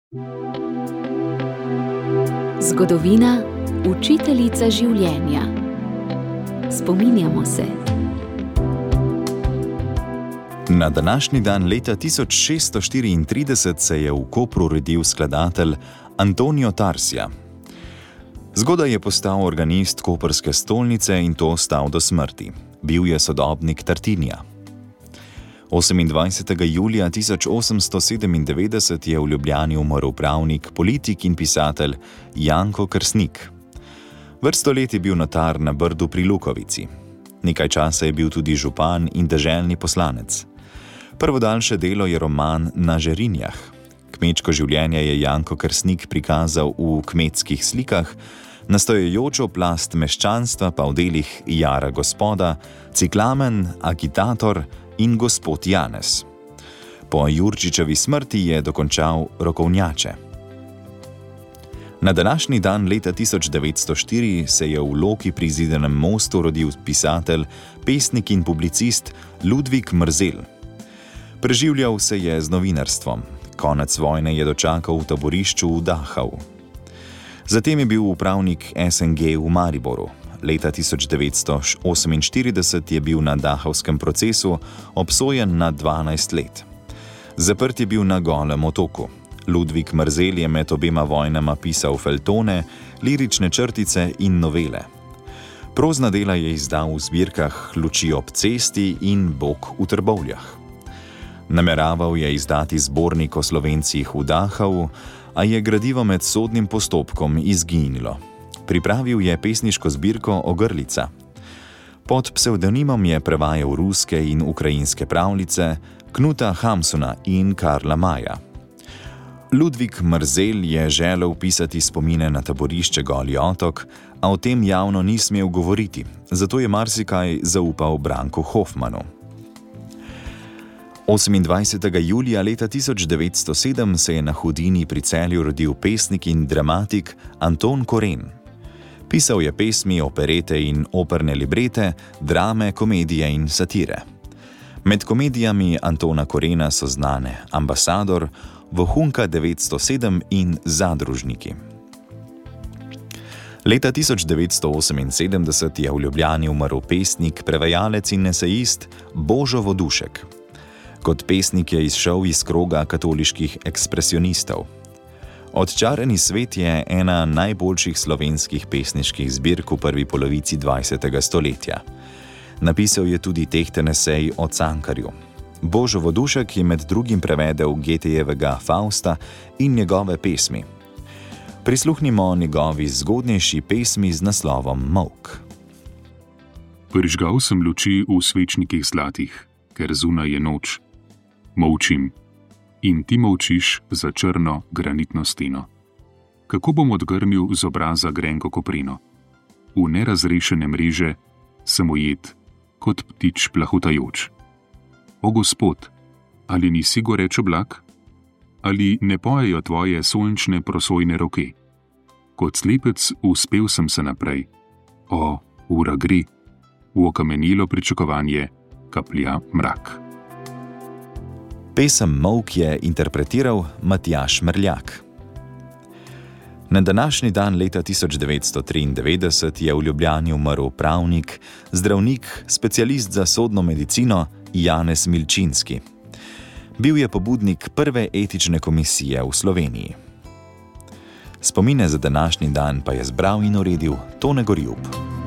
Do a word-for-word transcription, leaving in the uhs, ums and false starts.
Zgodovina, učiteljica življenja. Spominjamo se. Na današnji dan leta tisoč šeststo štiriintrideset se je v Kopru rodil skladatelj Antonio Tarsija. Zgodaj je postal organist koprske stolnice in to ostal do smrti. Bil je sodobnik Tartinija. osemindvajsetega julija tisoč osemsto sedemindevetdeset je v Ljubljani umrl pravnik, politik in pisatelj Janko Kersnik. Vrsto let je bil notar na Brdu pri Lukovici. Nekaj časa je bil tudi župan in deželni poslanec. Prvo daljše delo je roman Na Žerinjah. Kmečko življenje je Janko Kersnik prikazal v Kmetskih slikah, nastojajočo plast meščanstva pa v delih Jara gospoda, Ciklamen, Agitator in Gospod Janez. Po Jurčičevi smrti je dokončal Rokovnjače. Na današnji dan leta tisoč devetsto štiri se je v Loki pri Zidanem mostu rodil pisatelj, pesnik in publicist Ludvik Mrzel. Preživljal se je z novinarstvom. Konec vojne je dočakal v taborišču v Dachau. Zatem je bil upravnik S N G v Mariboru. Leta tisoč devetsto oseminštirideset je bil na dachauskem procesu obsojen na dvanajst let. Zaprt je bil na Golem otoku. Ludvik Mrzel je med obema vojnama pisal feljtone, lirične črtice in novele. Prozna dela je izdal v zbirkah Luči ob cesti in Bog v Trbovljah. Nameraval je izdati zbornik o Slovencih v Dachau, a je gradivo med sodnim postopkom izginilo. Pripravil je pesniško zbirko Ogrlica. Pod psevdonimom je prevajal ruske in ukrajinske pravljice Knuta Hamsuna in Karla Maja. Ludvik Mrzel je želel pisati spomine na taborišče Goli otok, a o tem javno ni smel govoriti, zato je marsikaj zaupal Branku Hofmanu. osemindvajsetega julija leta tisoč devetsto sedem se je na Hudinji pri Celju rodil pesnik in dramatik Anton Koren. Pisal je pesmi, operete in operne librete, drame, komedije in satire. Med komedijami Antona Korena so znane Ambasador, Vohunka devetsto sedem in Zadružniki. Leta tisoč devetsto oseminsedemdeset je v Ljubljani umrl pesnik, prevajalec in esejist Božo Vodušek. Kot pesnik je izšel iz kroga katoliških ekspresionistov. Odčarani svet je ena najboljših slovenskih pesniških zbirk v prvi polovici dvajsetega stoletja. Napisal je tudi tehten esej o Cankarju. Božo Vodušek je med drugim prevedel Goethejevega Fausta in njegove pesmi. Prisluhnimo njegovi zgodnejši pesmi z naslovom Molk. Prižgal sem luči v svečnikih zlatih, ker zunaj je noč. Molčim. In ti molčiš za črno granitno steno. Kako bom odgrnil z obraza grenko koprino? V nerazrešene mreže sem ujet, kot ptič plahutajoč. O Gospod, ali nisi goreč oblak? Ali ne pojejo tvoje sončne prosojne roke? Kot slepec uspel sem se naprej. O, ura gre, v okamenilo pričakovanje kaplja mrak. Pesem Molk je interpretiral Matjaž Merljak. Na današnji dan leta tisoč devetsto triindevetdeset je v Ljubljani umrl pravnik, zdravnik, specialist za sodno medicino Janez Milčinski. Bil je pobudnik prve etične komisije v Sloveniji. Spomine za današnji dan pa je zbral in uredil Tone Gorjup.